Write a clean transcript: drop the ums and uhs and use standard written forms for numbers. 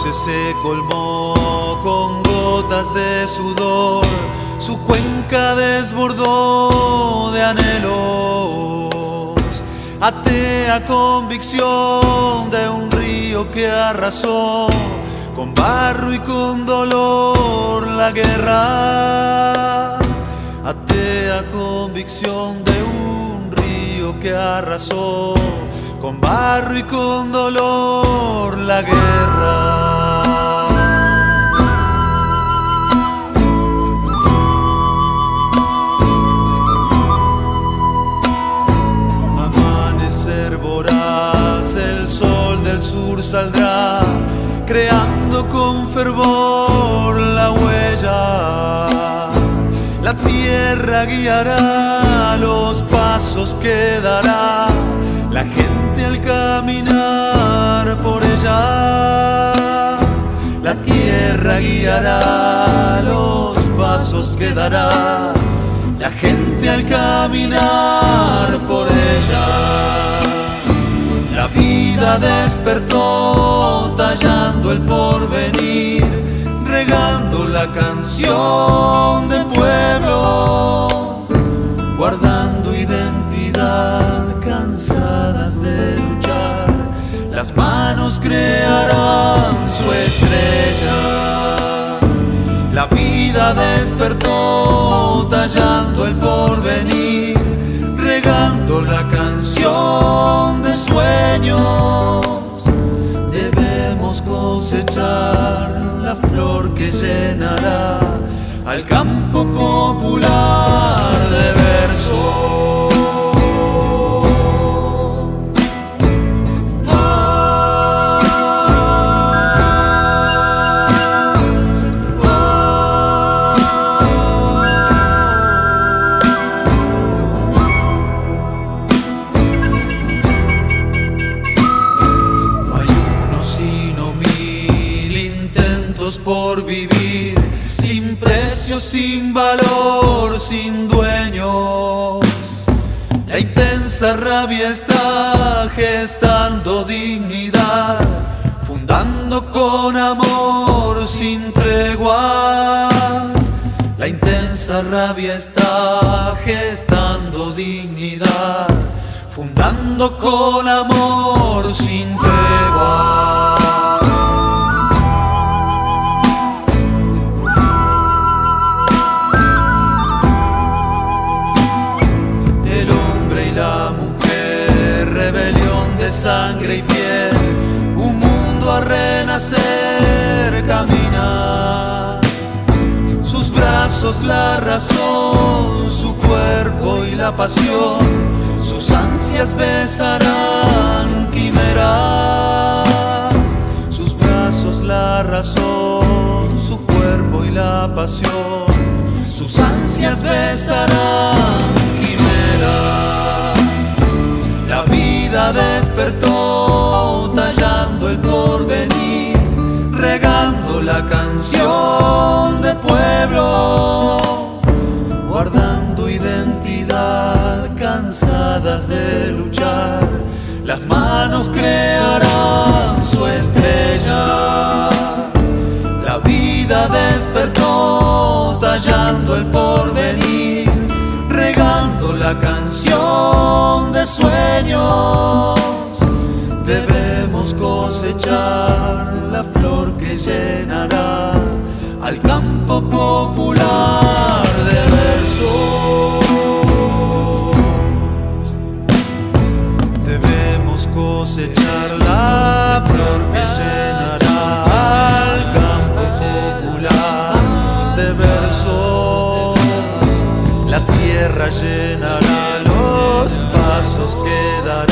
cauce se colmó con gotas de sudor, su cuenca desbordó de anhelos, atea convicción de un río que arrasó con barro y con dolor la guerra. Atea convicción de un río que arrasó con barro y con dolor la guerra. Amanecer voraz, el sol del sur saldrá, creando con fervor la huella. La tierra guiará los pasos que dará la gente al caminar por ella. La tierra guiará los pasos que dará la gente al caminar por ella. La vida despertó tallando el porvenir, regando la canción del pueblo, guardando identidad, cansadas de luchar, las manos crearán su estrella. La vida despertó tallando el porvenir, regando la canción de sueños. Debemos cosechar la flor que llenará al campo popular de verso. Por vivir sin precio, sin valor, sin dueños. La intensa rabia está gestando dignidad, fundando con amor sin treguas. La intensa rabia está gestando dignidad, fundando con amor sin treguas. De sangre y piel, un mundo a renacer camina. Sus brazos la razón, su cuerpo y la pasión, sus ansias besarán quimeras. Sus brazos la razón, su cuerpo y la pasión, sus ansias besarán quimeras. La vida despertó tallando el porvenir, regando la canción del pueblo, guardando identidad, cansadas de luchar, las manos crearán su estrella. La vida despertó tallando el porvenir, regando la canción de sueños. Debemos cosechar la flor que llenará al campo popular de versos. Debemos cosechar la flor que llenará al campo popular de versos. La tierra llenará los pasos que dará